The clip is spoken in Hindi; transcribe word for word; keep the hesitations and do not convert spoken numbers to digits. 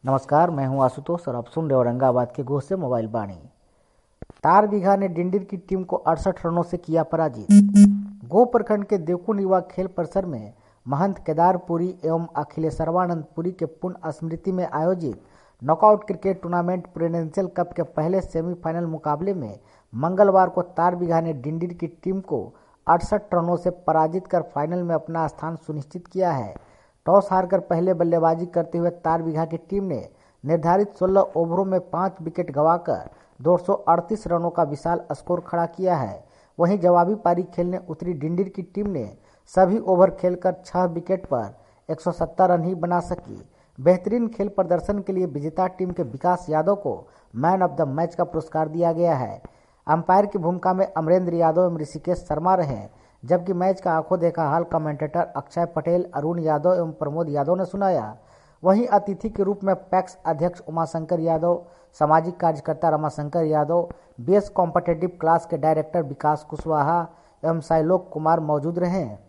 नमस्कार, मैं हूं आशुतोष और आप सुन रहे औरंगाबाद के गोह से मोबाइल बाणी। तारबीघा ने डिंडीर की टीम को अड़सठ रनों से किया पराजित। गोह प्रखंड के देवकुंड युवा खेल परिसर में महंत केदारपुरी एवं अखिलेश्वरानंद पुरी के पुण्य स्मृति में आयोजित knockout cricket tournament presidential cup के पहले सेमीफाइनल मुकाबले में मंगलवार को तारबीघा ने डिंडीर की टीम को अड़सठ रनों से पराजित कर फाइनल में अपना स्थान सुनिश्चित किया है। टॉस हारकर पहले बल्लेबाजी करते हुए तारबीघा की टीम ने निर्धारित सोलह ओवरों में पाँच विकेट गंवाकर दो सौ अड़तीस रनों का विशाल स्कोर खड़ा किया है। वहीं जवाबी पारी खेलने उतरी डिंडीर की टीम ने सभी ओवर खेलकर छह विकेट पर एक सौ सत्तर रन ही बना सकी। बेहतरीन खेल प्रदर्शन के लिए विजेता टीम के विकास यादव को मैन ऑफ द मैच का पुरस्कार दिया गया है। अंपायर की भूमिका में अमरेंद्र यादव एवं ऋषिकेश शर्मा रहे, जबकि मैच का आंखों देखा हाल कमेंटेटर अक्षय पटेल, अरुण यादव एवं प्रमोद यादव ने सुनाया। वहीं अतिथि के रूप में पैक्स अध्यक्ष उमाशंकर यादव, सामाजिक कार्यकर्ता Ramashankar Yadav, BS competitive class के डायरेक्टर विकास कुशवाहा एवं साइलोक कुमार मौजूद रहे।